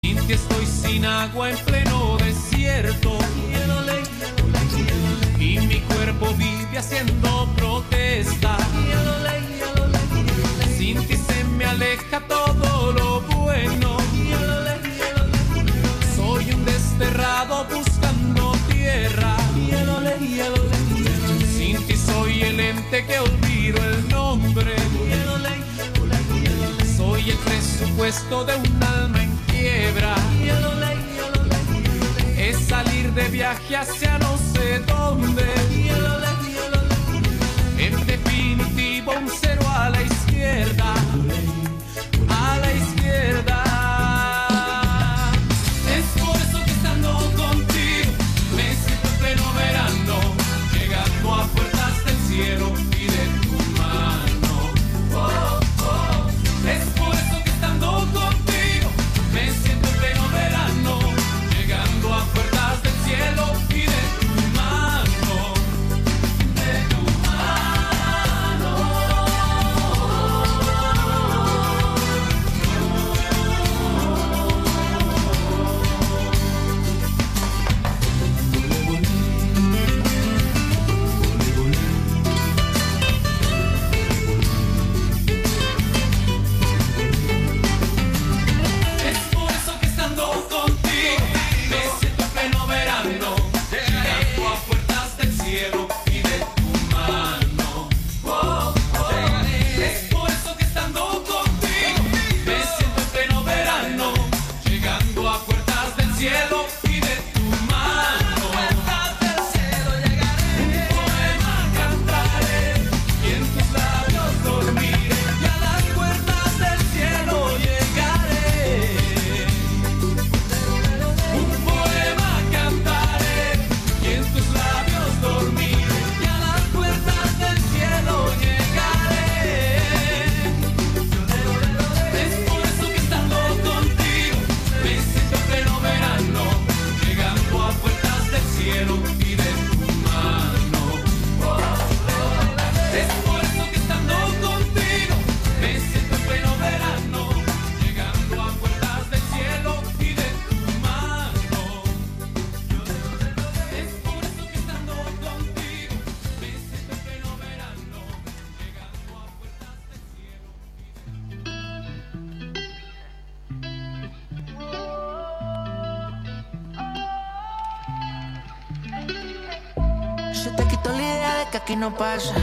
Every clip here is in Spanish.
Sin ti estoy sin agua en pleno desierto y mi cuerpo vive haciendo protesta. Sin ti se me aleja todo lo bueno. Soy un desterrado buscando tierra. Sin ti soy el ente que olvido el nombre. Soy el presupuesto de un alma en quiebra. Es salir de viaje hacia no sé dónde. En definitivo un cero a la izquierda. A la izquierda. Es por eso que estando contigo me siento en pleno verano, llegando a puertas del cielo y de tu mano. Oh, oh. Es por eso que estando contigo me siento en pleno verano, llegando a puertas del cielo y de tu mano. De tu mano. Es por eso que estando contigo me siento en pleno verano, llegando a puertas del cielo y de tu mano. Oh, oh. Es por eso que estando contigo me siento en pleno verano, llegando a puertas del cielo y de tu mano. Puertas del cielo llegaré, un poema cantaré y en tus labios dormiré, y a las puertas del cielo llegaré. Un poema cantaré y en tus labios dormiré, y a las puertas del cielo llegaré. Es por eso que estando contigo me siento en pleno verano, llegando a puertas del cielo y de tu mano. Es por eso que estando contigo me siento en pleno verano, llegando a puertas del cielo y de tu mano. Es por eso que estando contigo me siento en pleno verano, llegando a puertas del cielo. Se te quitó la idea de que aquí no pasa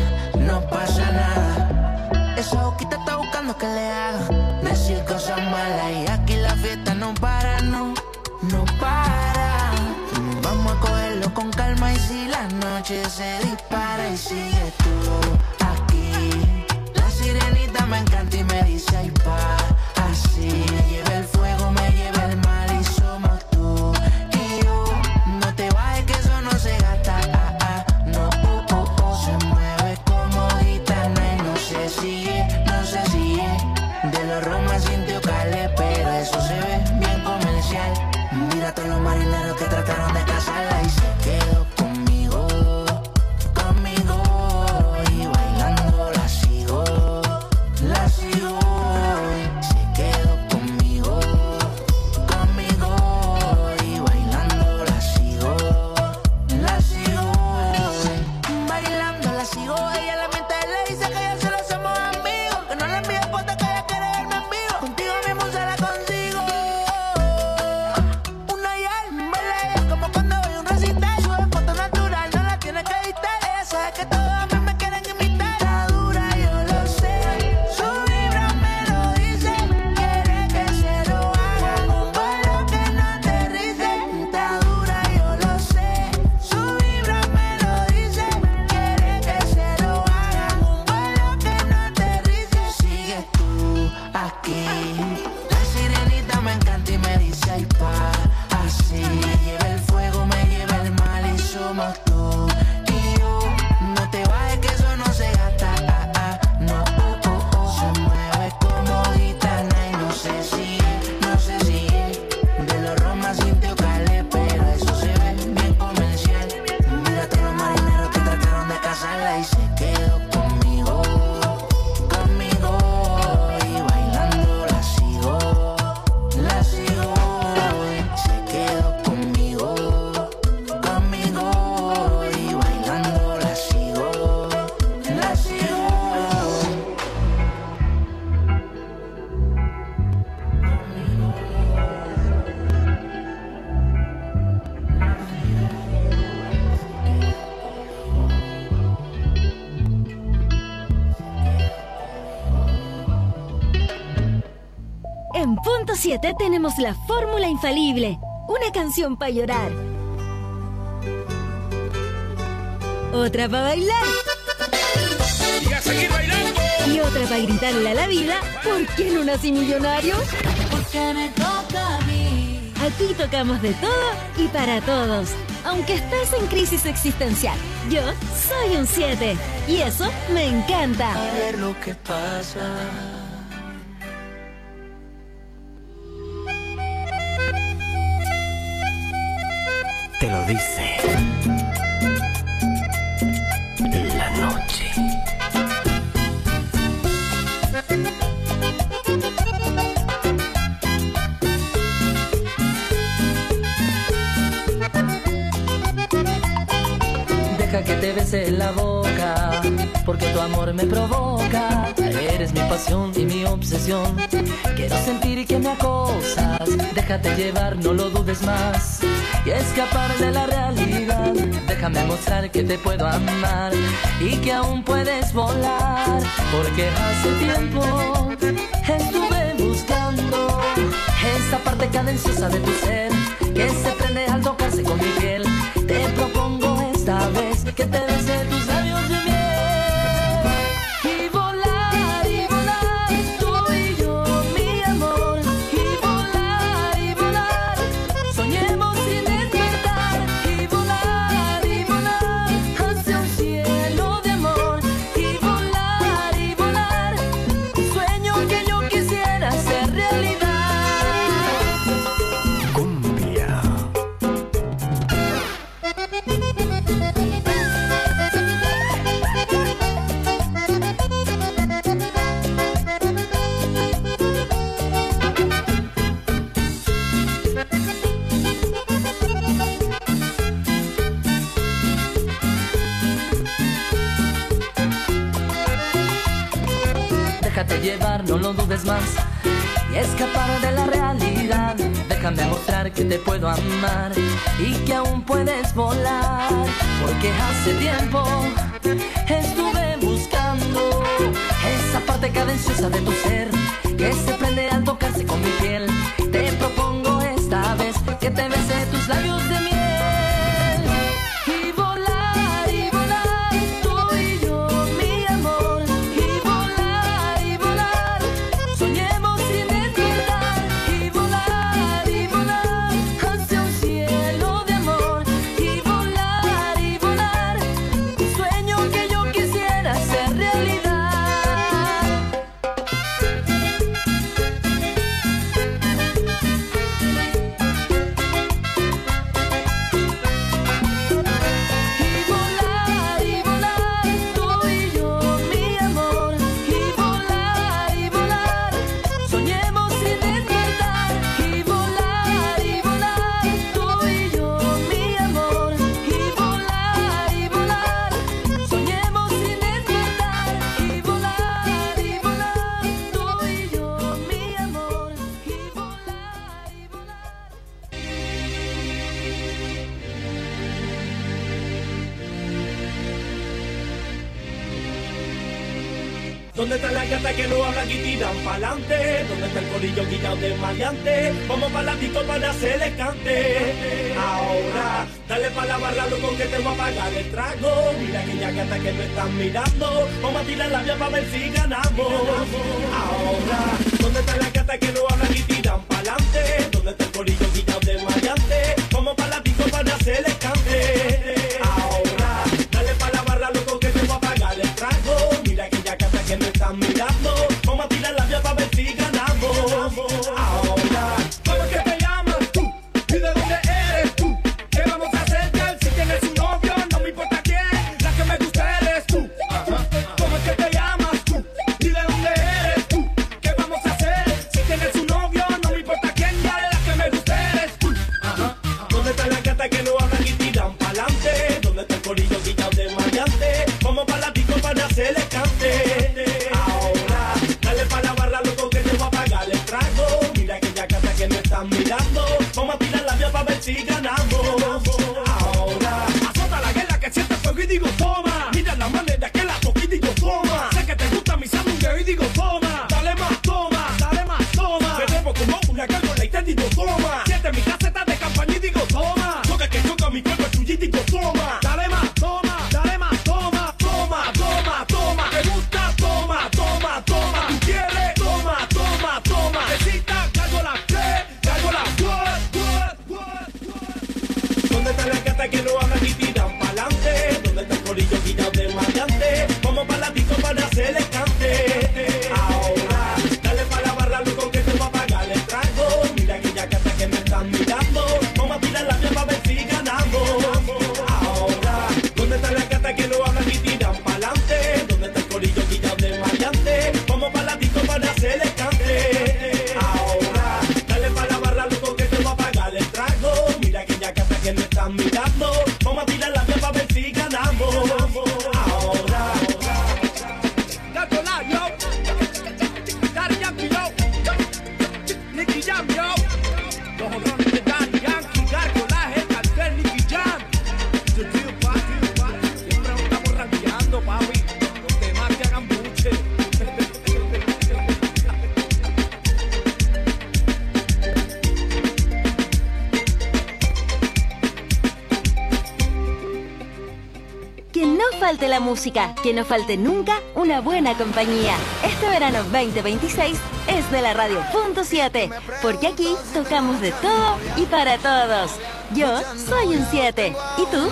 nada. Esa boquita está buscando que le haga decir cosas malas, y aquí la fiesta no para, no para. Vamos a cogerlo con calma, y si la noche se dispara y sigues tú aquí. La sirenita me encanta y me dice ay pa, así. Me lleva el fuego, me lleva el mal, y somos tú y yo. No te bajes que eso no se gasta, no, Se mueve como gitana y no se sigue. De los Roma sintió Cale, pero eso se ve bien comercial. Mira a todos los marineros que trataron de casarla y se quedó conmigo. Y bailando la sigo. Se quedó conmigo. Y bailando la sigo. Bailando la sigo, ella la mente le dice que ya solo somos amigos, que no le envíe fotos, que ella quiere verme en vivo. Contigo mismo se la consigo. Una y al como cuando voy a un recital. los 7 tenemos la fórmula infalible. Una canción para llorar. Otra para bailar. Y a seguir bailando. Y otra para gritarle a la vida, ¿por qué no nací millonario? Porque me toca a mí. Aquí tocamos de todo y para todos. Aunque estés en crisis existencial, yo soy un 7. Y eso me encanta. A ver lo que pasa. Te lo dice la noche. Deja que te bese la boca, porque tu amor me provoca. Eres mi pasión y mi obsesión. Quiero sentir que me acosas. Déjate llevar, no lo dudes más, y escapar de la realidad. Déjame mostrar que te puedo amar y que aún puedes volar, porque hace tiempo estuve buscando esa parte cadenciosa de tu ser que se prende al tocarse con mi piel. Te propongo esta vez que te bese tus labios de miel y volar, tú y yo, mi amor. Y volar, soñemos sin despertar. Y volar, hacia un cielo de amor. Y volar, un sueño que yo quisiera hacer realidad. Cumbia. Déjate llevar, no lo dudes más, y escapar de la realidad. Déjame mostrar que te puedo amar y que aún puedes volar, porque hace tiempo estuve buscando esa parte cadenciosa de tu ser que se prende al tocarse con mi piel. Te propongo esta vez que te bese tus labios de miel. Y volar, tú y yo, mi amor. Y volar, soñemos sin despertar. Y volar, hacia un cielo de amor. Y volar, un sueño que yo quisiera hacer realidad. Y volar, tú y yo, mi amor. Y volar, soñemos sin despertar. Y volar, tú y yo, mi amor. Y volar, soñemos sin despertar. Y volar, tú y yo, mi amor. Y volar. ¿Dónde están las gatas que no hablan y tiran pa'lante? ¿Dónde está el corillo guillado de maleante? Vamos pa' la disco para hacerle cante. Ahora, dale pa' la barra, loco, que te voy a pagar el trago. Mira aquella gata que me están mirando. Vamos a tirar la vía pa' ver si ganamos. Ahora, ¿dónde están las gatas que no hablan y tiran pa'lante? ¿Dónde está el corillo guillado de maleante? Vamos pa' la disco para hacerle cante. Ahora, dale pa' la barra, loco, que te voy a pagar el trago. Mira aquella gata que me están mirando. Vamos a tirar la vía pa' ver si ganamos. Ahora, ¿cómo es que te llamas tú? ¿Y de dónde eres tú? ¿Qué vamos a hacer, girl? Si tienes un novio, no me importa quién. La que me gusta eres tú. ¿Cómo es que te llamas tú? ¿Y de dónde eres tú? ¿Qué vamos a hacer? Si tienes un novio, no me importa quién. Ya la que me gusta eres tú. ¿Dónde están las gatas que no hablan y tiran pa'lante? ¿Dónde está el corillo guillado de maleante? Vamos pa' la disco para hacerle cante. Ahora, dale pa' la barra, loco, que te voy a pagar el trago. Mira aquella gata que me están mirando. Vamos a tirar la vía pa' ver si ganamos. Ahora, azota la guerra que siente fuego y digo toma. Mira la manera que la toqué y digo toma. Sé que te gusta mi sándwich y digo toma. Dale más, toma. Me debo como una gata. gata que no hablan y tiran pa'lante? ¿Dónde está el corillo quitado de maleante? Vamos pa' la disco para hacerle cante. Ahora, dale pa' la barra, loco, que te va a pagar el trago. Mira aquella gata que me están mirando. Vamos a tirar la mía pa' ver si ganamos. Ahora, ¿dónde está la gata que no hablan y tiran pa'lante? ¿Dónde está el corillo quitado de maleante? Vamos pa' la disco para hacerle cante. Ahora, dale pa' la barra, loco, que te va a pagar el trago. Mira aquella gata que me están mirando. Vamos a tirar la mía pa' ver si ganamos. Ahora, Gárgola, yo. Daddy Yankee, yo. Nicky Jam, yo. Los honrones de Daddy Yankee. Gárgola, el cartel, Nicky Jam. The deal, papi. Siempre nos estamos rankeando, papi. Los demás que hagan buche. Que no falte la música, que no falte nunca una buena compañía. Este verano 2026 es de la Radio Punto 7, porque aquí tocamos de todo y para todos. Yo soy un 7, ¿y tú?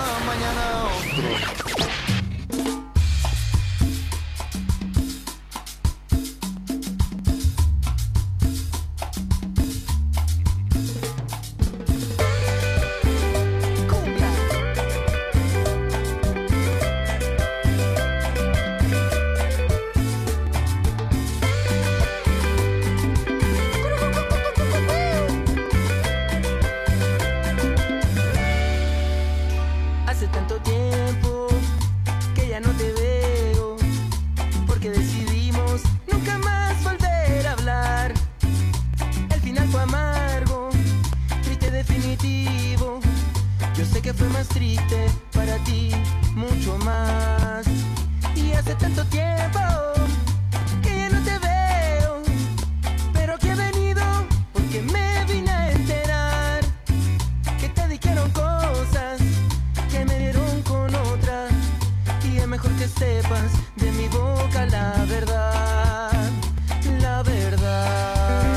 Hace tanto tiempo que ya no te veo, porque decidimos nunca más volver a hablar. El final fue amargo, triste definitivo. Yo sé que fue más triste para ti, mucho más. Y hace tanto tiempo que ya no te veo, pero que he venido porque me vine a enterar que te dijeron cosas que me dieron con otra, y es mejor que sepas de mi boca la verdad, la verdad.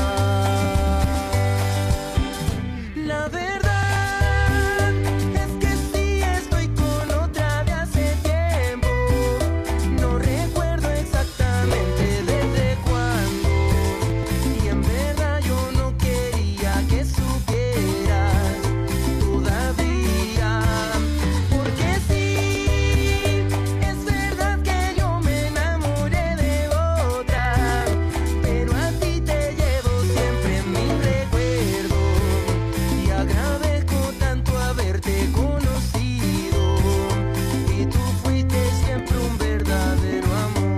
La verdad es que sí estoy con otra de hace tiempo. No recuerdo exactamente desde cuándo, y en verdad yo no quería que supieras todavía. Porque sí, es verdad que yo me enamoré de otra, pero a ti te llevo siempre en mi recuerdo, y agradezco tanto haberte conocido, y tú fuiste siempre un verdadero amor.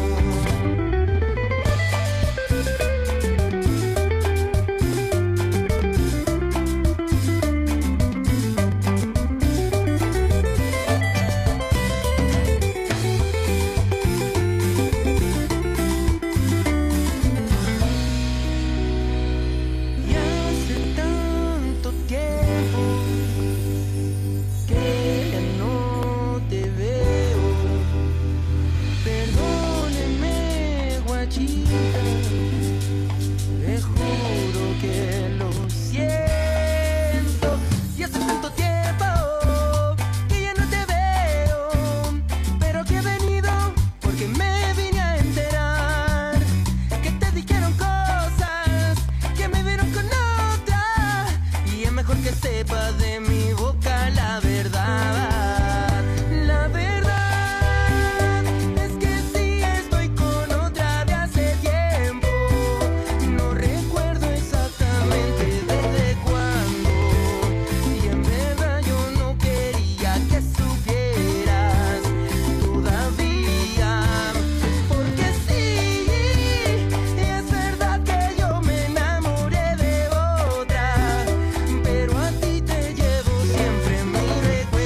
Y hace tanto tiempo que ya no te veo. Perdóneme, guachita, le juro que lo siento. Y hace tanto tiempo que ya no te veo, pero que he venido porque me vine a enterar que te dijeron cosas que me vieron con otra, y es mejor que sepas de mi boca la verdad. La verdad es que sí estoy con otra de hace tiempo. No recuerdo exactamente desde cuándo, y en verdad yo no quería que supieras todavía. Porque sí, es verdad que yo me enamoré de otra, pero a ti te llevo siempre en mi recuerdo.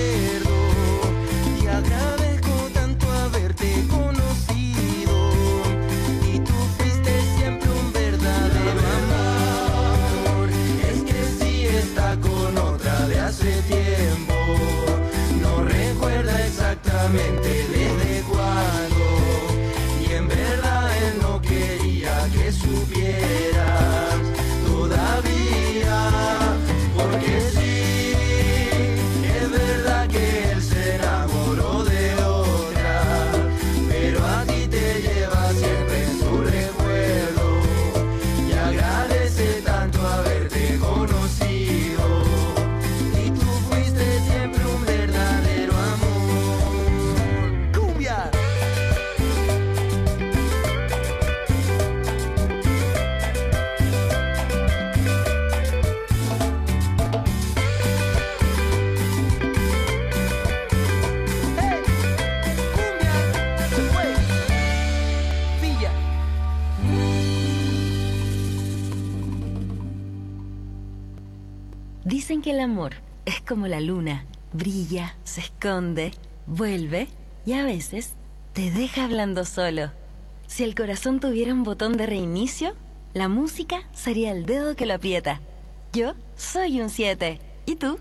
Dicen que el amor es como la luna, brilla, se esconde, vuelve y a veces te deja hablando solo. Si el corazón tuviera un botón de reinicio, la música sería el dedo que lo aprieta. Yo soy un 7. ¿Y tú?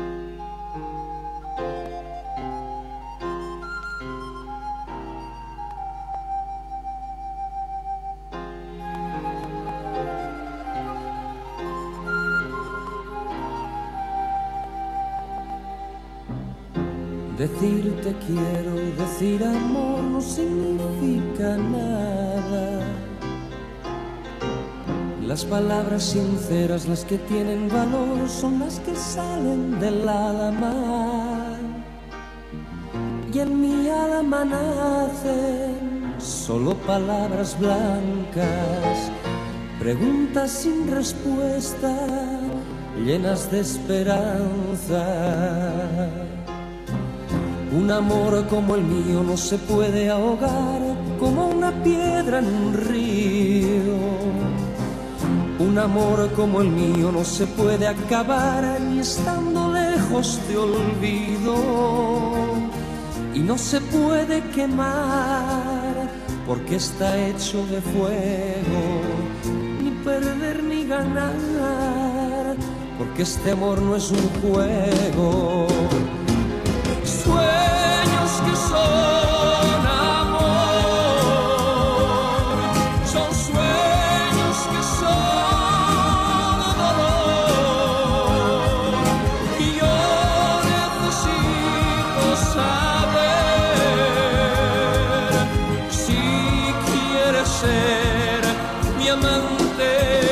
Decir te quiero, decir amor no significa nada. Las palabras sinceras, las que tienen valor, son las que salen del alma. Y en mi alma nacen solo palabras blancas, preguntas sin respuesta, llenas de esperanza. Un amor como el mío no se puede ahogar como una piedra en un río. Un amor como el mío no se puede acabar ni estando lejos te olvido. Y no se puede quemar porque está hecho de fuego. Ni perder ni ganar porque este amor no es un juego. Sueños que son amor, son sueños que son dolor. Y yo necesito saber si quieres ser mi amante.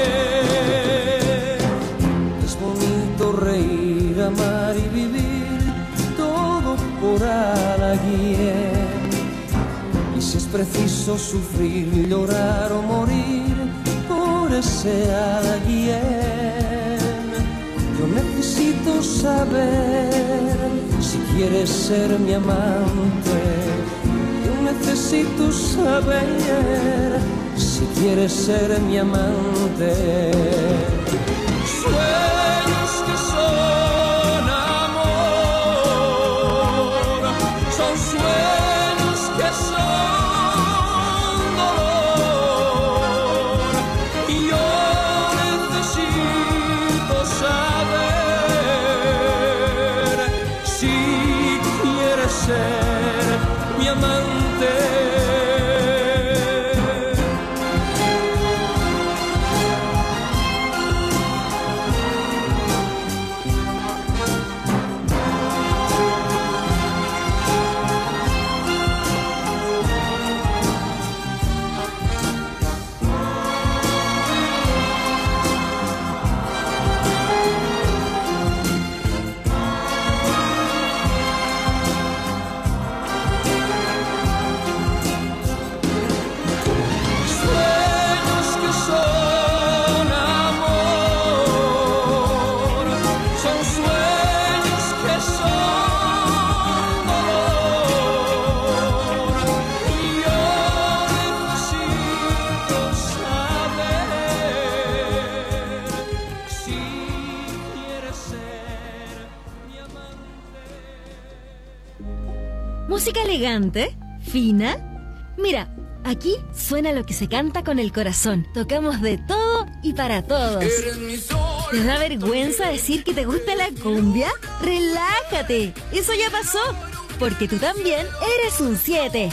Es bonito reír, amar y vivir por alguien, y si es preciso sufrir, llorar o morir por ese alguien. Yo necesito saber si quieres ser mi amante. Yo necesito saber si quieres ser mi amante. Sueños que son son sueños que son dolor. Y yo necesito saber si quieres ser mi amante. Música elegante, fina. Mira, aquí suena lo que se canta con el corazón. Tocamos de todo y para todos. ¿Te da vergüenza decir que te gusta la cumbia? ¡Relájate! Eso ya pasó, porque tú también eres un 7.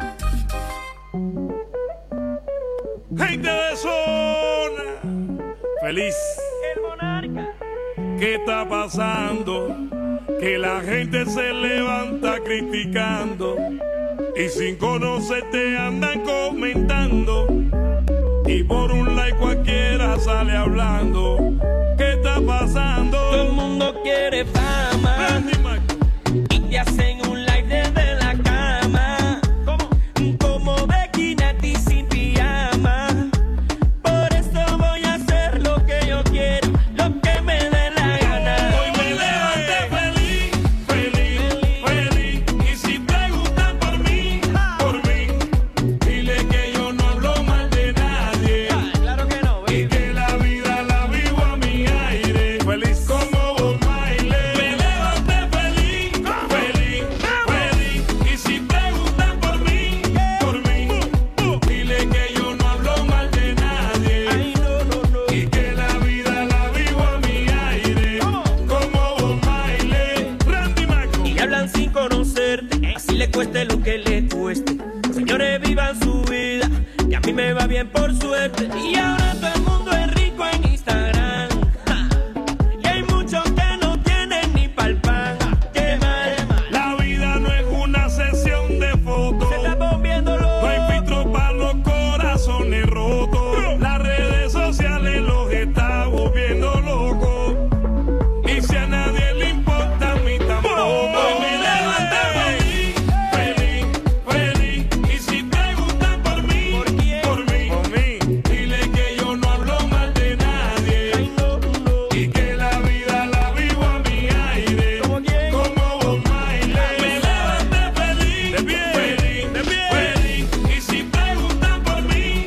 Gente de zona, feliz. El monarca. ¿Qué está pasando? Que la gente se levanta criticando y sin conocerte andan comentando, y por un like cualquiera sale hablando. ¿Qué está pasando? Todo el mundo quiere fama y te hacen un like desde la cama. ¿Cómo? Como Becky Nati sin pijama. Por eso voy a hacer lo que yo quiero, lo que me dé la gana. Hoy me levanté feliz, feliz, feliz. Y si preguntan por mí, dile que yo no hablo mal de nadie. Claro que no, baby. Y que la vida la vivo a mi aire. Feliz como cueste lo que le cueste. Señores, vivan su vida, que a mí me va bien por suerte. Y ahora todo el mundo es rico en Instagram. Ja. Y hay muchos que no tienen ni pa'l pan. Qué mal. La vida no es una sesión de fotos. Se está volviendo loco. No hay filtro para los corazones rotos. Las redes sociales los está volviendo locos. Y si a nadie le importa, a mí tampoco. Hoy me levanté feliz, feliz, feliz. Y si preguntan por mí, ¿por quién? por mí, dile que yo no hablo mal de nadie. Ay, no, no. Y que la vida la vivo a mi aire. ¿Cómo quién? Como Bob Marley. Me levanté feliz, De pie, feliz, de pie. feliz. Y si preguntan por mí,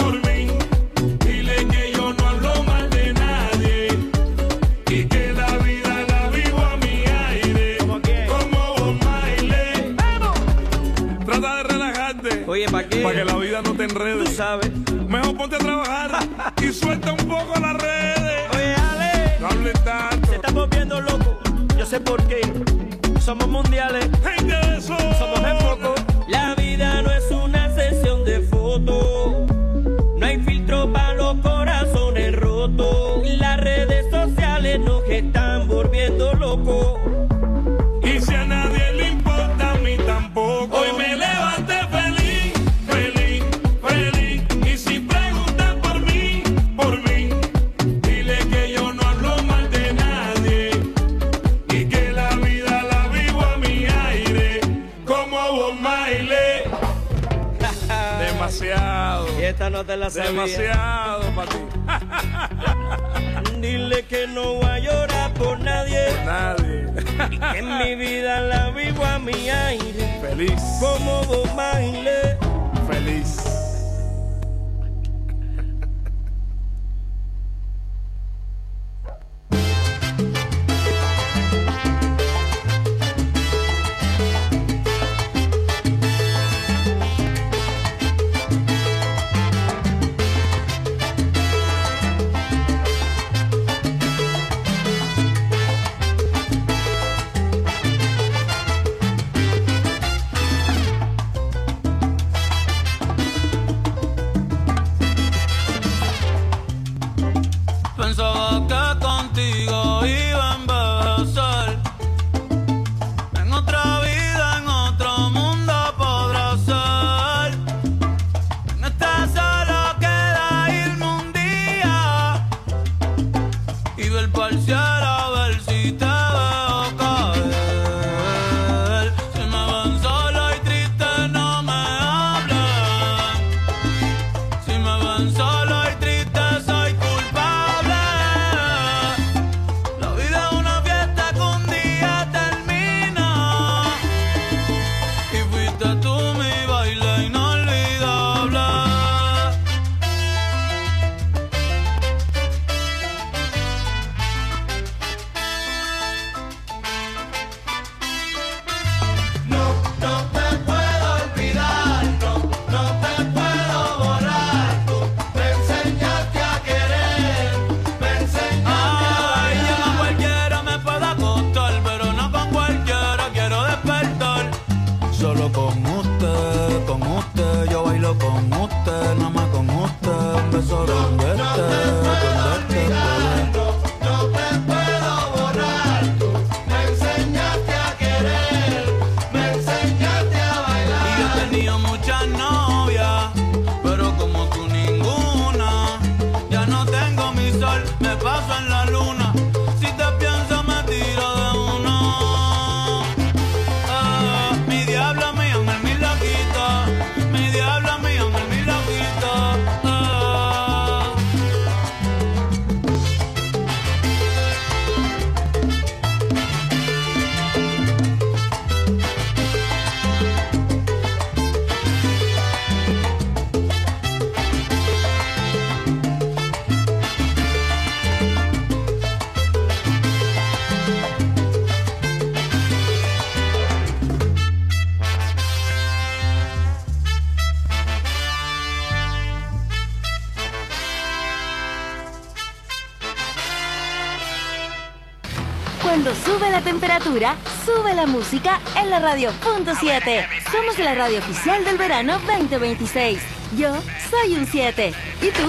dile que yo no hablo mal de nadie. Y que la vida la vivo a mi aire. ¿Cómo quién? Como Bob Marley. Trata de relajarte. Oye, ¿para qué? Para que la vida no te enrede. Tú sabes. Mejor ponte a trabajar y suelta un poco las redes. Oye, Ale, No hables tanto. se está volviendo loco. Yo sé por qué. Somos mundiales. Gente de eso. Somos en foco. La vida no es una sesión de fotos. No hay filtro para los corazones rotos. Las redes sociales nos están volviendo locos. Y si a nadie le importa, a mí tampoco. Hoy me levanté feliz, feliz, feliz. Y si preguntan por mí, dile que yo no hablo mal de nadie. Y que la vida la vivo a mi aire. Como Bob Marley. Demasiado. Y esta no te la sabía. Demasiado para ti. Dile que no voy a llorar por nadie. Nadie. Y que en mi vida la vivo a mi aire. Feliz. Como Bob Marley. Feliz. Cuando sube la temperatura, sube la música en la radio.7. Somos la radio oficial del verano 2026. Yo soy un 7. ¿Y tú?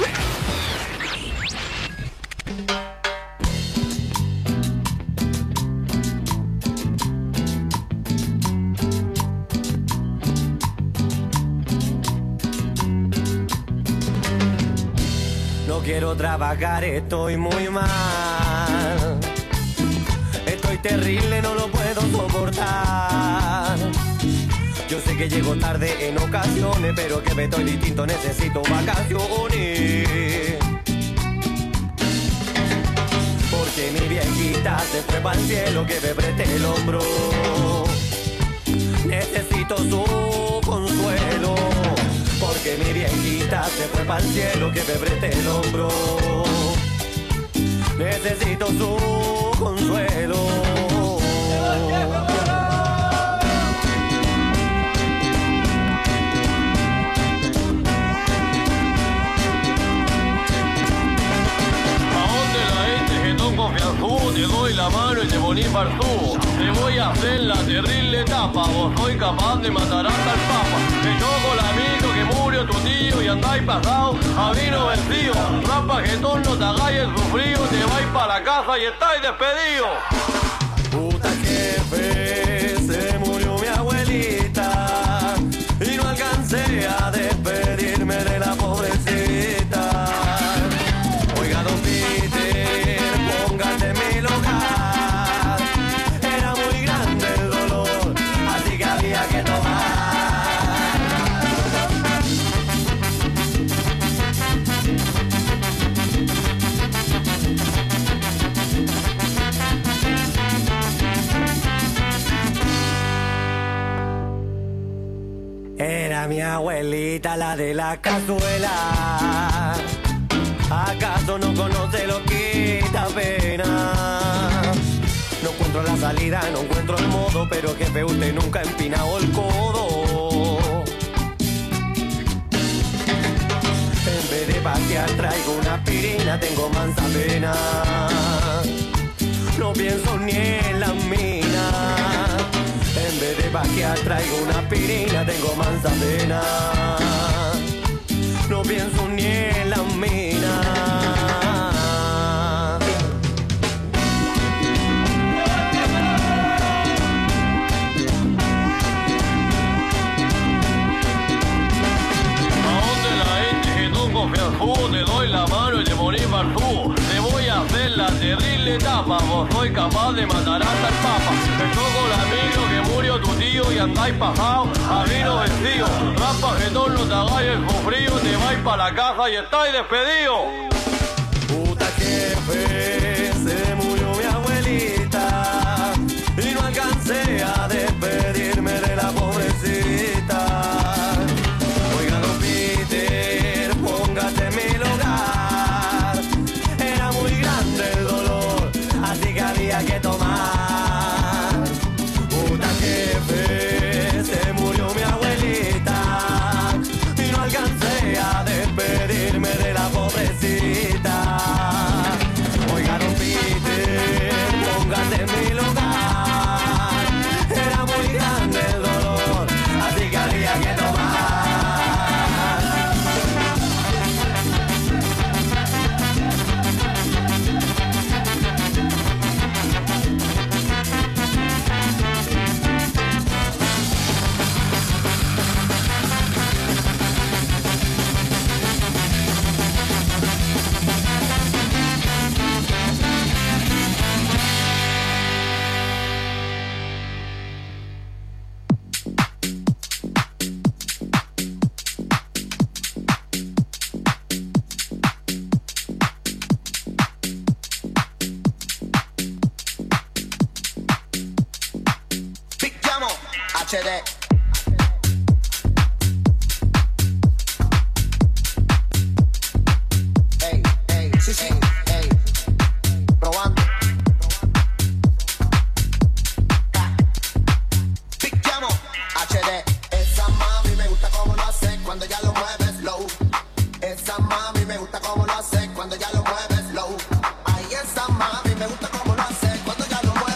No quiero trabajar, estoy muy mal. Estoy terrible, no lo puedo soportar. Yo sé que llego tarde en ocasiones, pero que me estoy distinto, necesito vacaciones. Porque mi viejita se fue para el cielo, que me preste el hombro. Necesito su consuelo. Porque mi viejita se fue para el cielo, que me preste el hombro. Necesito su consuelo. Te doy la mano y te ponís barzú. Te voy a hacer la terrible etapa. Vos soy capaz de matar hasta el papa. Te choco el amigo que murió tu tío y andáis pasado a vino vencido. Rampa jetón, no te hagáis el sufrido. Te vais para la casa y estáis despedidos. Puta jefe, se murió mi abuelita y no alcancé a despedirme de la pobrecita. Oiga, don Peter, póngase en mi lugar. Era muy grande el dolor, así que había que tomar. Era mi abuelita, la de la cazuela. ¿Acaso no conoce lo que da pena? No encuentro la salida, no encuentro el modo, pero jefe, usted nunca ha empinado el codo. En vez de pasear traigo una aspirina, tengo mansa pena. No pienso ni en la mina. En vez de vaquear traigo una aspirina, tengo mansa pena. No pienso ni en la mina. ¿A dónde la gente que tú confías tú? Te doy la mano y te morís barzú. Te voy a hacer la terrible etapa. Vos soy capaz de matar hasta el papa. Te choco el amigo que murió tu tío y andáis pasado a vino vencido. Rampa jetón, no te hagáis el sufrido. Te vais para la casa y estáis despedidos. Puta jefe, se murió mi abuelita y no alcancé a despedirme de la pobrecita. Oiga, don Peter, póngase en mi lugar. Era muy grande el dolor, así que había que tomar. Puta jefe, se murió mi abuelita y no alcancé a despedirme de la pobrecita. Oiga, don Peter, póngase en mi lugar. Era muy grande el dolor, así que había que tomar. Picchiamo HD. Ey, ey, sí, sí, ey. Probando. Picchiamo HD. Esa mami me gusta como lo hace cuando ya lo mueves slow. Esa mami me gusta como lo hace cuando ya lo mueves slow. Ay, esa mami me gusta como lo hace cuando ya lo mueves.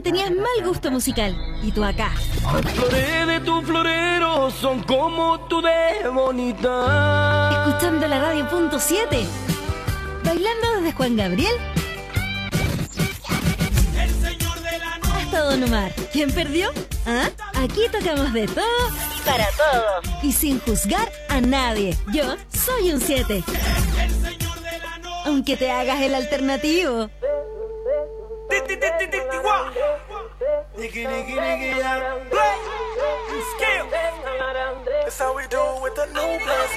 tenías mal gusto musical. Y tú acá. Las flores de tu florero son como tú de bonita. Escuchando la radio .7. Bailando desde Juan Gabriel hasta Don Omar. ¿Quién perdió? ¿Ah? Aquí tocamos de todo y para todos. Y sin juzgar a nadie. Yo soy un 7. Aunque te hagas el alternativo. That's how we do with the new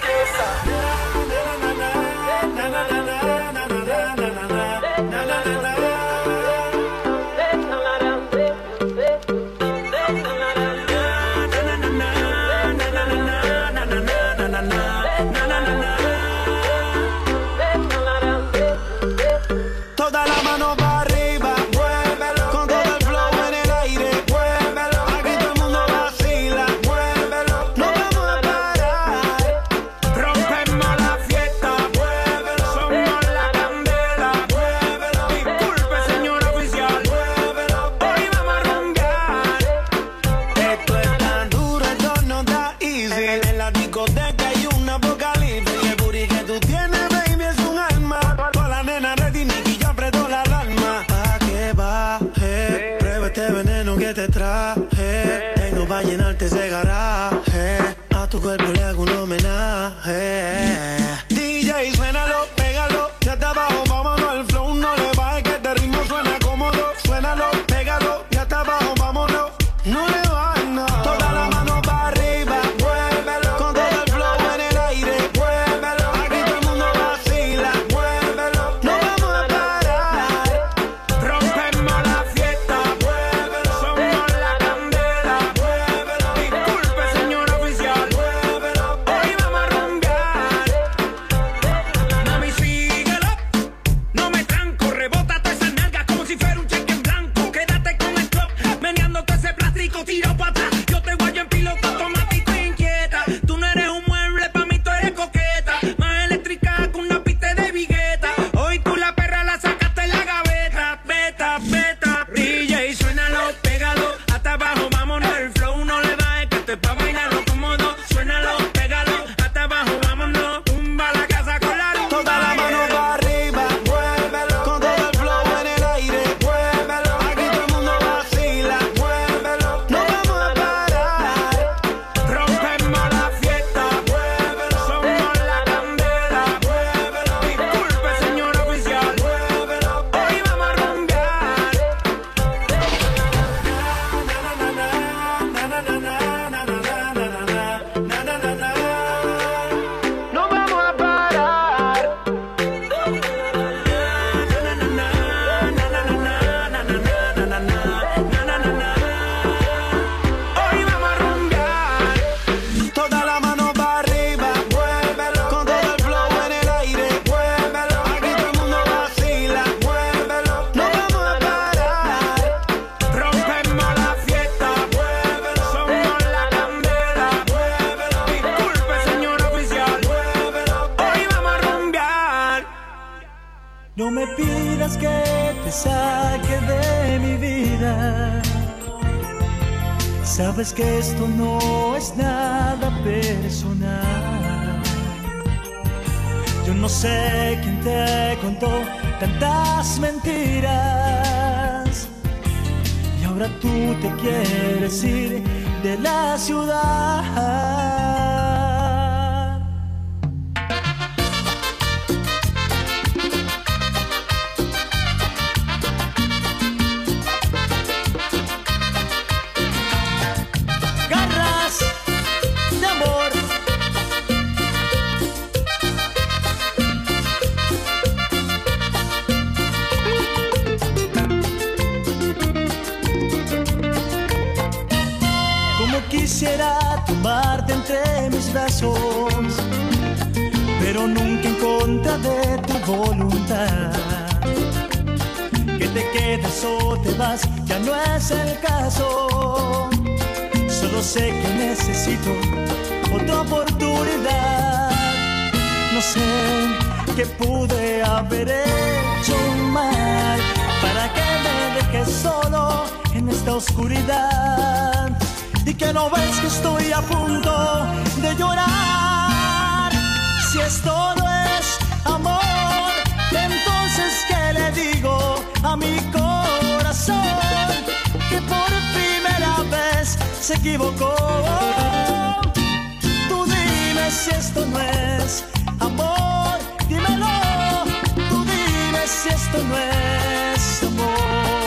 Toda la mano para arriba, muévelo, con todo el flow en el aire, muévelo, aquí todo el mundo vacila, muévelo, no vamos a parar, rompemos la fiesta, muévelo, somos la candela, muévelo, disculpe señor oficial, muévelo, hoy vamos a rumbear, esto es tan duro, esto no está easy, en la discoteca hay un apocalipsis, el booty que tú tienes baby es un alma, toda la nena ready, este veneno que te traje, tengo para llenarte ese garaje, a tu cuerpo le hago un homenaje. DJ, suénalo, pégalo, ya está abajo, vámonos, el flow no le baje, que este ritmo suena cómodo, suénalo, pégalo, ya está abajo, vámonos, no le bajes nada. Toda la mano para arriba, muévelo, con todo el flow en el aire, muévelo, aquí todo el mundo vacila, muévelo, no vamos a parar, rompemos la fiesta. Tiro para atrás, yo te guayo en piloto automático inquieta. Tú no eres un mueble, pa' mí tú eres coqueta. Más eléctrica que una pista de vigueta. Hoy tú la perra la sacaste en la gaveta. Beta, beta, DJ, suénalo, pégalo. Hasta abajo, vámonos, el flow no le baje, que esto es pa' bailarlo cómodo. Suénalo, pégalo, hasta abajo, vámonos. Tumba la casa con la rumba. Toda la mano para arriba, muévelo, con todo el flow en el aire, muévelo, aquí todo el mundo vacila, muévelo. No vamos a parar, rompemos la fiesta, muévelo, somos la candela, muévelo, disculpe señor oficial, muévelo, hoy vamos a rumbear. No vamos a parar. Hoy vamos a rumbear. Toda la mano para arriba, muévelo, con todo el flow en el aire, muévelo, aquí todo el mundo vacila, muévelo, no vamos a parar, rompemos la fiesta, muévelo, somos la candela, muévelo, disculpe señor oficial, muévelo, hoy vamos a rumbear. No me pidas que te saque de mi vida. Sabes que esto no es nada personal. Yo no sé quién te contó tantas mentiras. Y ahora tú te quieres ir de la ciudad. Garras de amor. Como quisiera tomarte entre mis brazos, pero nunca en contra de tu voluntad. Que te quedas o te vas, ya no es el caso. Solo sé que necesito otra oportunidad. No sé qué pude haber hecho mal para que me dejes solo en esta oscuridad y que no ves que estoy a punto de llorar. Si esto no es amor, entonces ¿qué le digo a mi corazón? Que por primera vez se equivocó. Tú dime si esto no es amor, dímelo. Tú dime si esto no es amor.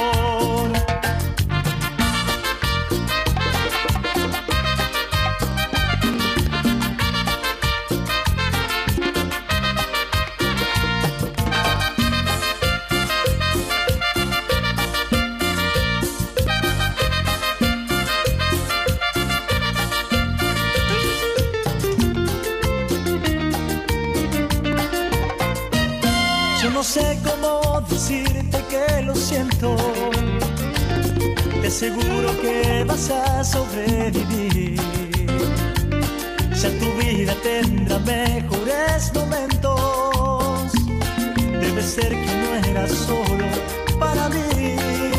No sé cómo decirte que lo siento. Te aseguro que vas a sobrevivir. Ya tu vida tendrá mejores momentos. Debe ser que no eras solo para mí.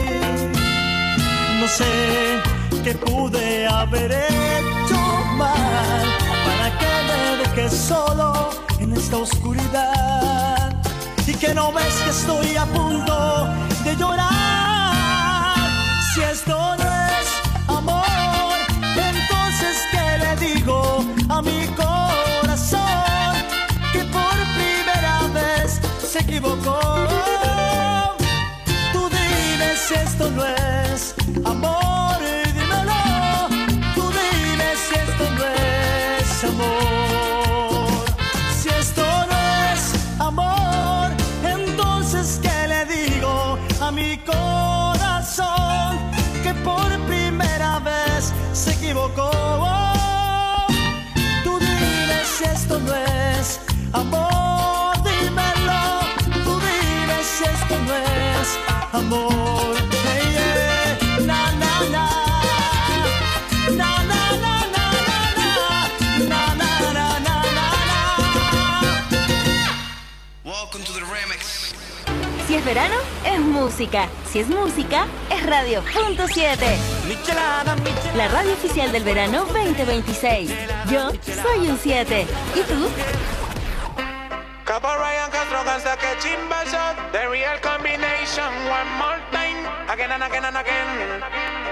No sé qué pude haber hecho mal para que me dejes solo en esta oscuridad. Y que no ves que estoy a punto de llorar. Si esto no es amor, entonces ¿qué le digo a mi corazón? Que por primera vez se equivocó. Tú dime si esto no es amor, dímelo. Tú dime si esto no es amor. Si esto no es amor, ¿qué le digo a mi corazón? Que por primera vez se equivocó. Tú dime si esto no es amor, dímelo. Tú dime si esto no es amor. Hey, yeah. Na, na, na. Na, na, na, na, na, na, na, na, na, na. Welcome to the remix. Si es verano, es música. Si es música, es Radio.7. La radio oficial del verano 2026. Yo soy un 7. ¿Y tú? Capo Ryan Castro cansa que chimba shot. The real combination. One more time. Again and again and again.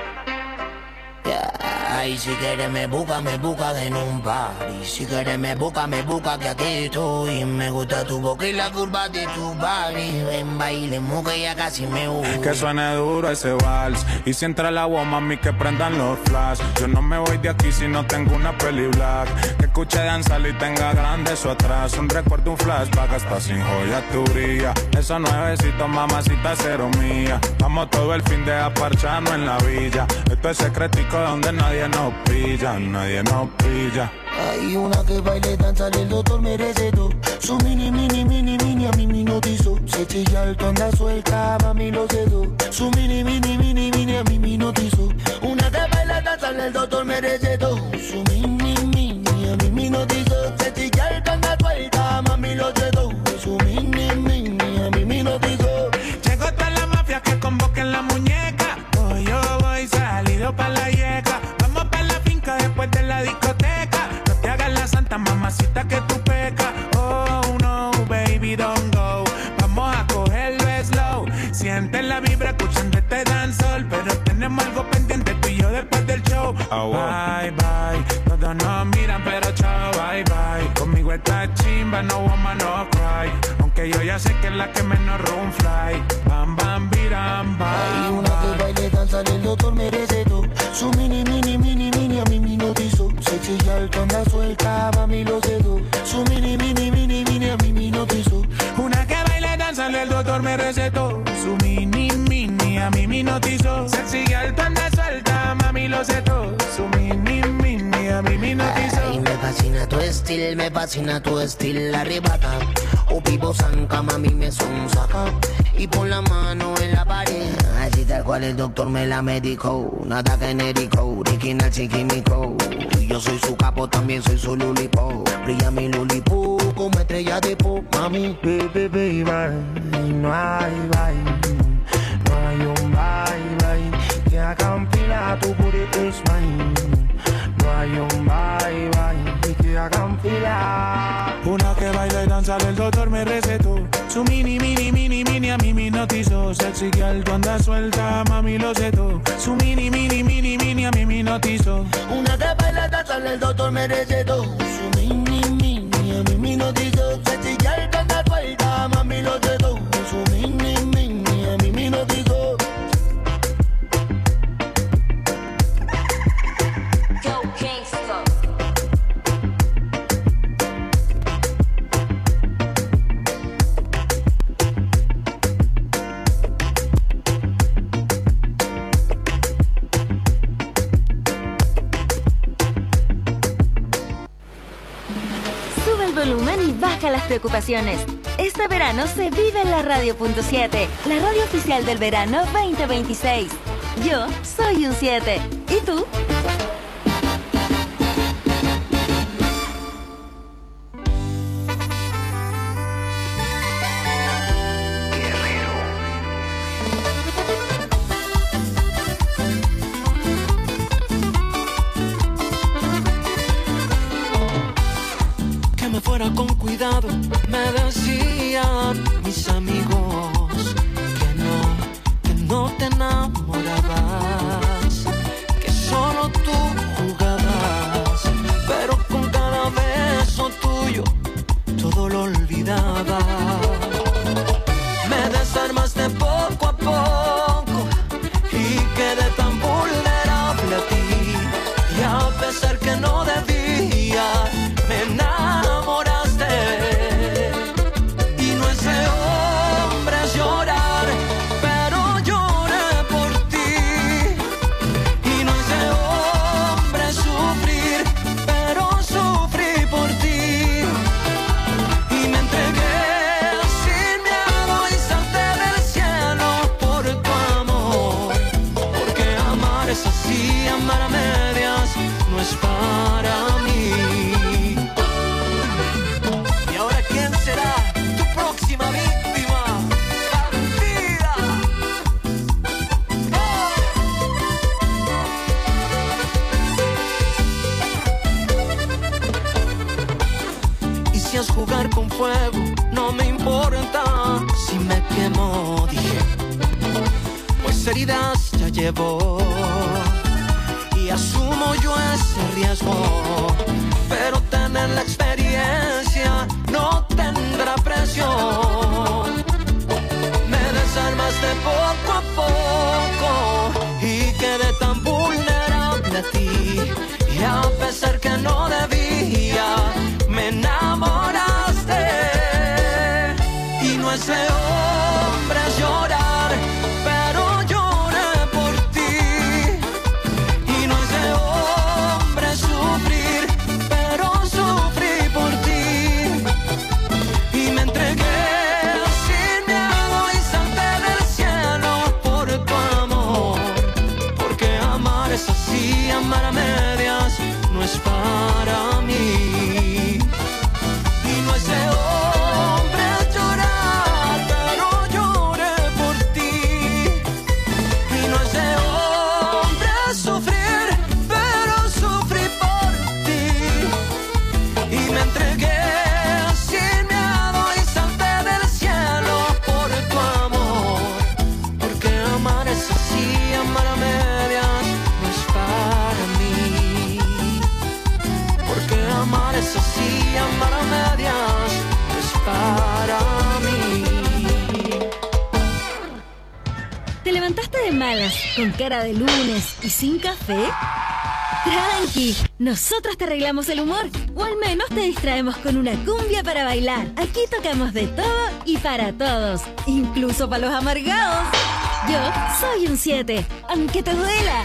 Ay, si quieres me busca en un party. Si quieres me busca que aquí estoy. Me gusta tu boca y la curva de tu body. Ven, bailemos que ya casi me voy. Que suene duro ese vals. Y si entra el agua, mami, que prendan los flash. Yo no me voy de aquí si no tengo una peli black. Que escuche danzar y tenga grande eso atrás. Un recuerdo, un flashback, hasta sin joya tu brilla. Esos nuevecitos, mamacita, cero mía. Vamos todo el fin de aparcharnos en la villa. Esto es secretico donde nadie nos pilla, nadie nos pilla. Hay una que baile, danza, el doctor me recetó. Su mini, a mí me notizó. Se chilla alto, anda suelta, mami lo cedo. Su mini, a mí me notizó. Una que baila, danza, el doctor me recetó. Su mini, a mí me notizó. Se chilla alto, anda suelta, mami lo cedo. Su mini, a mí me notizó. Llegó toda la mafia que convoquen la muñeca. Hoy yo voy salido pa' la yeca. Vamos pa' la finca después de la discoteca. No te hagas la santa, mamacita, que tú pecas. Oh no, baby, don't go. Vamos a cogerlo slow. Siente la vibra escuchando este dancehall. Pero tenemos algo pendiente tú y yo después del show. Oh, bye, bye. Todos nos miran pero chao, bye, bye. Conmigo esta chimba, no woman, no cry. Aunque yo ya sé que es la que menos room fly. Bam, bam, biram, bam. Hay una que baile, danza, el doctor me recetó. Su mini, a mí me notizó. Se chilla alto, anda suelta, mami lo cedo. Su mini, a mí me notizó. Una que baile, danza, el doctor me recetó. Su mini, a mí me notizó. Sexy alto, anda suelta, mami lo cedo. Su mini, a mí me notizó. Ay, me fascina tu estilo, arrebata. O pipo zanca, mami me sonsaca. Y pon la mano en la pared. Así tal cual el doctor me la medicó. Nada genérico, original chiquimico. Yo soy su capo, también soy su lulipo. Brilla mi lulipo como estrella de pop. Mami, baby, no hay un bye. Que que hagan fila, tu booty is mine. No hay un bye bye y que hagan fila. Una que baila y danza, el doctor me recetó. Su mini, mini, mini, mini a mí me hipnotizó. Sexy girl, tú andas suelta, mami lo sé todo. Su mini, mini, mini, mini a mí me hipnotizó. Una que baila y danza, el doctor me recetó. Su mini, mini a mí me hipnotizó. Sexy girl, tú andas suelta, mami lo sé todo. Su mini, mini a mí me hipnotizó. Volumen y baja las preocupaciones. Este verano se vive en la Radio.7, la radio oficial del verano 2026. Yo soy un 7. ¿Y tú? Fuera con cuidado, me decían mis amigos que no te enamorabas, que solo tú jugabas, pero con cada beso tuyo todo lo olvidaba. Me desarmaste poco a poco y quedé tan vulnerable a ti, y a pesar que no debía, me enamoraste. Y no es de hombres llorar, pero lloré por ti. Y no es de hombres sufrir, pero sufrí por ti. Y me entregué sin miedo y salté del cielo por tu amor. Porque amar es así, amar a medias no es para mí. Jugar con fuego, no me importa si me quemo, dije, pues heridas ya llevo y asumo yo ese riesgo, pero tener la experiencia no tendrá precio. Me desarmaste poco a poco y quedé tan vulnerable a ti, y a pesar que no debía, me enamoraste. Y no es de hombres llorar, pero lloré por ti. Y no es de hombres sufrir, pero sufrí por ti. Y me entregué sin miedo y salté del cielo por tu amor. Porque amar es así, amar a medias no es para mí. ¿Te malas, con cara de lunes y sin café? Tranqui, nosotros te arreglamos el humor, o al menos te distraemos con una cumbia para bailar. Aquí tocamos de todo y para todos, incluso para los amargados. Yo soy un 7, aunque te duela.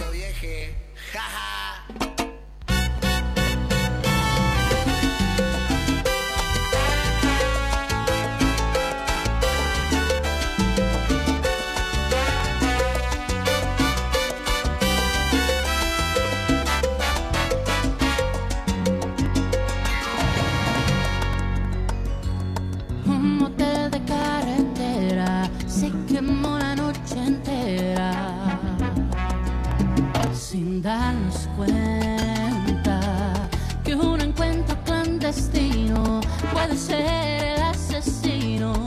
darnos cuenta que un encuentro clandestino puede ser el asesino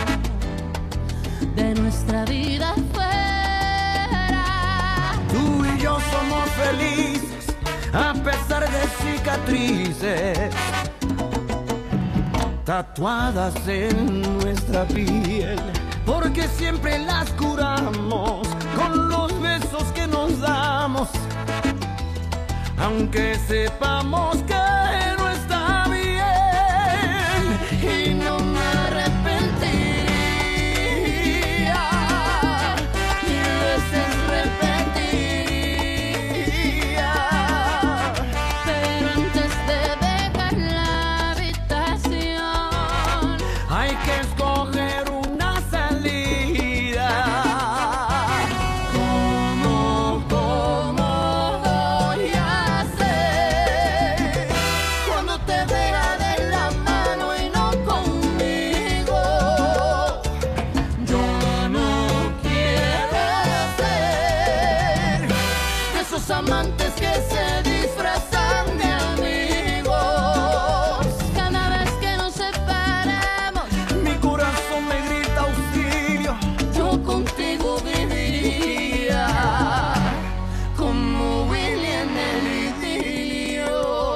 de nuestra vida fuera. Tú y yo somos felices a pesar de cicatrices tatuadas en nuestra piel, porque siempre las curamos con los besos que nos damos, aunque sepamos que no está bien. Y no me arrepentiría, mil veces repetiría, Pero antes de dejar la habitación hay que escoger una salida. ¿Cómo voy a hacer cuando te vea de la mano y no conmigo? Yo no quiero ser de esos amantes que se disfrazan de amigos. Cada vez que nos separamos, mi corazón me grita auxilio. yo contigo viviría como Willy en el idilio.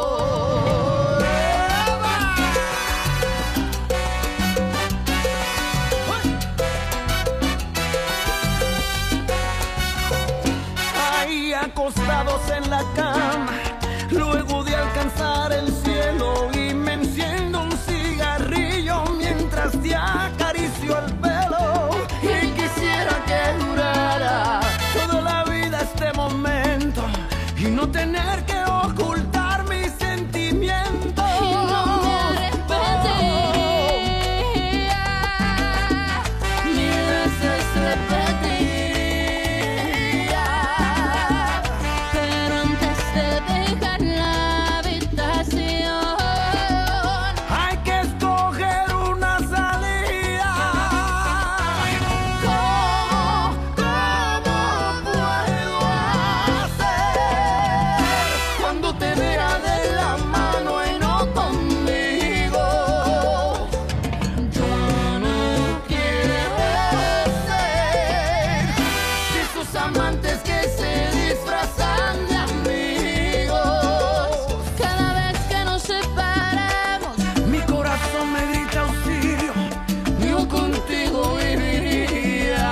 Ahí acostados en la cama, luego de alcanzar el cielo, y me enciendo un cigarrillo mientras te acaricio el pelo. Y quisiera que durara Toda la vida este momento y no tener que ocultar mis sentimientos. y no me arrepentiría, mil veces repetiría, pero antes de dejar la habitación Hay que escoger una salida. ¿Cómo puedo hacer cuando te vea de la mano y no conmigo? Yo no quiero ser de esos amantes que se disfrazan de amigos. Cada vez que nos separamos, Mi corazón me grita auxilio. yo contigo viviría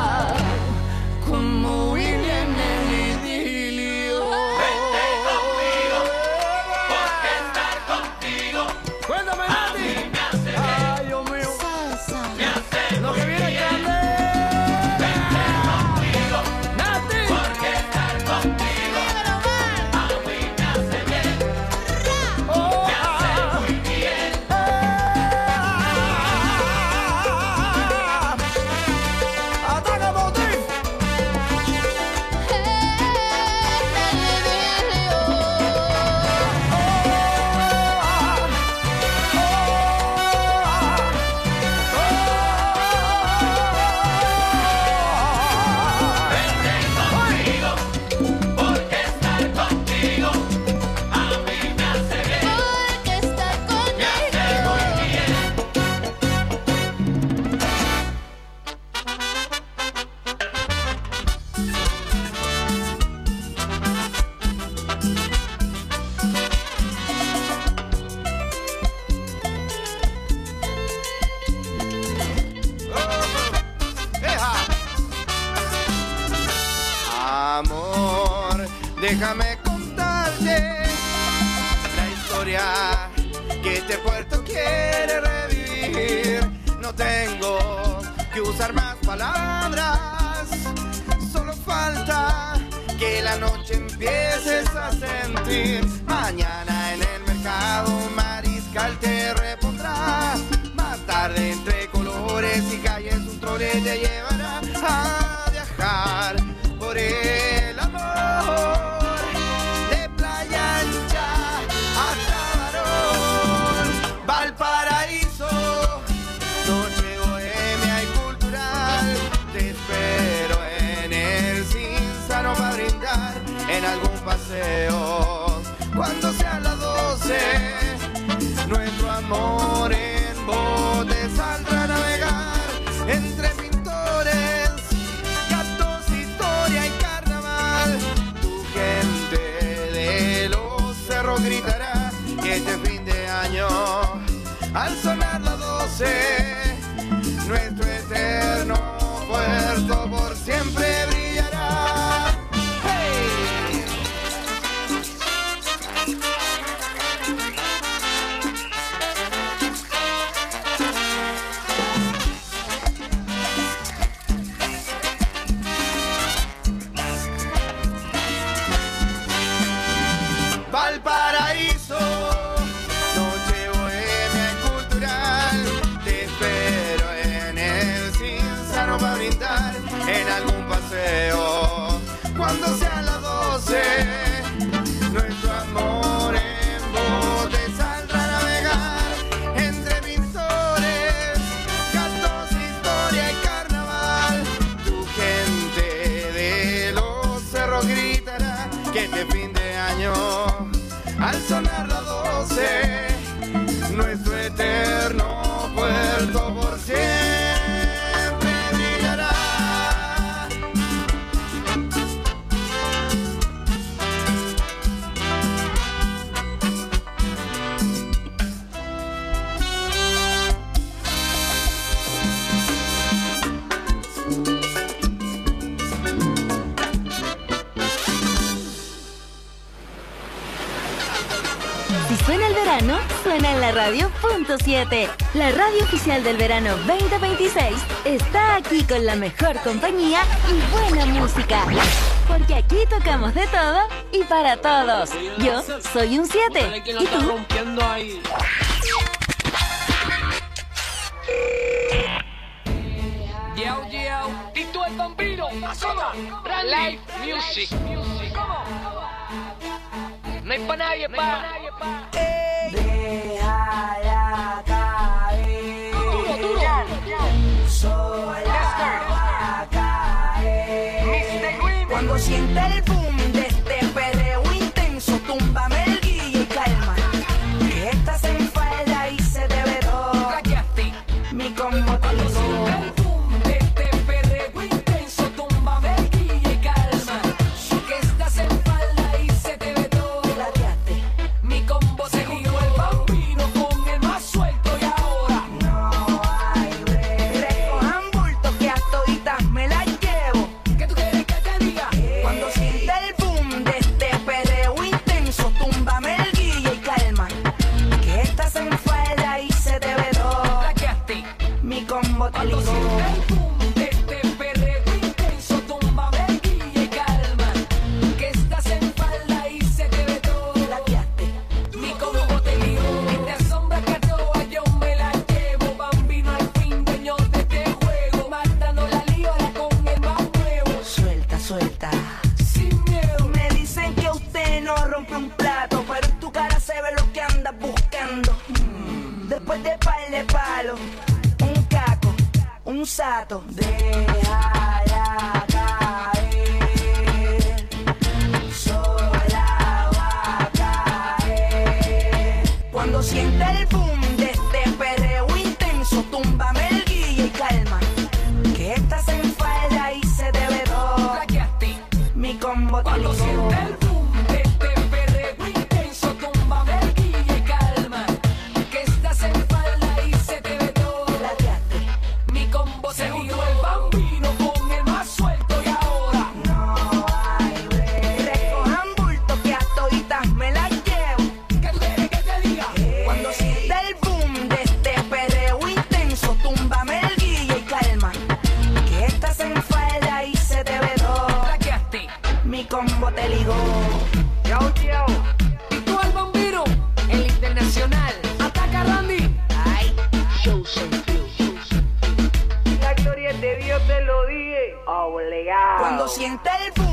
como Willy en el idilio. Porque estar contigo Cuéntame, a Nati. mí me hace bien, Ay, Dios mío. me hace Lo que muy viene bien. candela. Vente conmigo, Nati. porque estar contigo a mí me hace bien, Oh, me hace muy bien. Ataca, Motín. Vente conmigo, porque estar contigo a mí me hace bien, Porque estar me hace muy bien. Amor, déjame contarte la historia que este puerto quiere revivir. No tengo que usar más palabras, solo falta que la noche empieces a sentir. Mañana en el mercado Mariscal te repondrá. Más tarde entre colores y calles un trole te llevará a viajar por el amor de Playa Ancha hasta Barón, Valparaíso, noche bohemia y cultural. Te espero en el Cinzano para brindar en algún paseo paseo. Cuando sean las 12, nuestro amor en bote saldrá a navegar entre pintores, gatos, historia y carnaval. Tu gente de los cerros gritará que este fin de año, al sonar las 12, nuestro eterno puerto por siempre brillará. ¡Hey! Valparaíso, noche bohemia y cultural, te espero en el Cinzano para brindar en algún paseo. Cuando sean las 12, nuestro amor en bote saldrá a navegar entre pintores, gatos, historia y carnaval. Tu gente de los cerros gritará que este fin de año, al sonar las 12, nuestro eterno puerto por siempre brillará. Si suena el verano, suena en la radio .7. La radio oficial del verano 2026 está aquí con la mejor compañía y buena música. Porque aquí tocamos de todo y para todos. Yo soy un 7. ¿Y tú? Yo, Tito el Bambino, Live Music. No hay pa' nadie, pa'. Déjala caer. Duro. Sola va a caer. Cuando sienta el boom de este perreo intenso, túmbame el guille y calma. Que estás en falda y se te ve todo. Mi combo te sato. Déjala caer, sola va a caer. Cuando sienta el boom de este perreo intenso, túmbame el guille y calma. Que estás en falda y se te ve todo. Mi combo te Cuando sienta el boom de este perreo intenso, túmbame el guille y calma. Que estás en falda y se te ve todo. Mi combo se juntó el Bambino con el más suelto y ahora no hay break. Recojan bulto que a toditas me las llevo. ¿Qué tú quieres que te diga? Cuando sienta el boom de este perreo intenso, túmbame el guille y calma. Que estás en falda y se te ve todo. Mi combo te ligó. Yo. ¿Y tú el Bambino? El internacional. Ataca Randy. Ay, show sentido. La gloria de Dios te lo dije. Obligado. Cuando sienta el boom